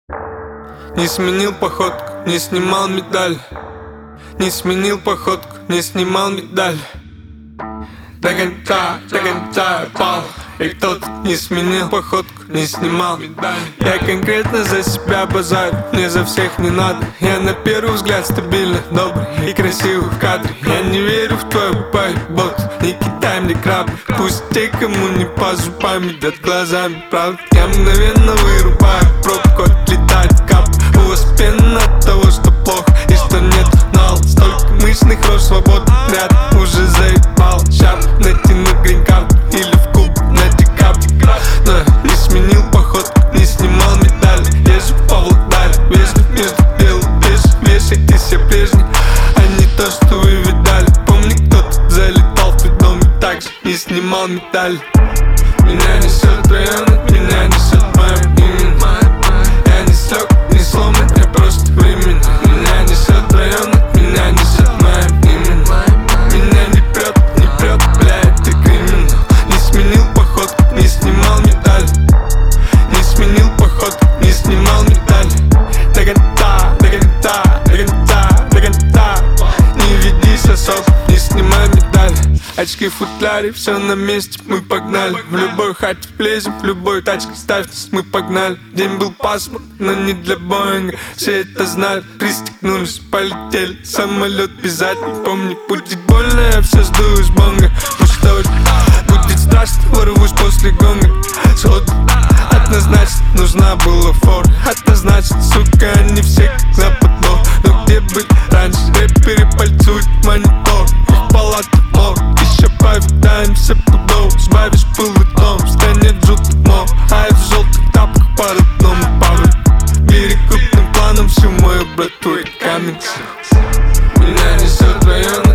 Не сменил походку, не снимал медаль. Не сменил походку, не снимал медаль. До конца пал. И кто-то не сменил походку, не снимал медаль. Я конкретно за себя базарю, мне за всех не надо. Я на первый взгляд стабильно, добрый и красивый в кадре. Я не верю в твою байбот, не кидай мне краб. Пусть те, кому не по зубам, едят глазами, правда. Я мгновенно вырубаю пробку, отлетает кап. У вас пена от того, что плохо и что нет нал. Столько мышных рож, свободный ряд уже заебал. Щап натяну гринкард или в куб на декабрь. Но не сменил поход, не снимал медаль. Я же по Владаре, вежлив между делом. Вешайте все прежние, а не то, что вы видали. Помни, кто-то залетал в твой дом и так же не снимал медаль. Меня несет в район, от меня несет моим именем. Я не слег, не сломан, я просто временно. Меня несет в район, от меня несет моим именем. Меня не прет, бля, это криминал. Не сменил поход, не снимал медаль. Не сменил поход, не снимал медаль. До конца. Не ведись особо, не снимай медаль. Очки в футляре, все на месте, мы погнали. В любой хате влезем, в любой тачке ставьтесь, мы погнали. День был пасмурный, но не для Боинга. Все это знали, пристегнулись, полетели. Самолет обязательно, помни, будет больно, я все сдую из бонга. Пусть будет страшно, ворвусь после гонга. Сходу, однозначно, нужна была фора. Однозначно, сука, они все как на подбор. Но где быть раньше, рэперы пальцуют монитор. Их палата мор, еще повидаемся пудов. Сбавишь пыл и том, станет жутко мор. А я в желтых тапках по родному Павлу. Бери крупным планом всю мою брату и камень. Меня несет в район.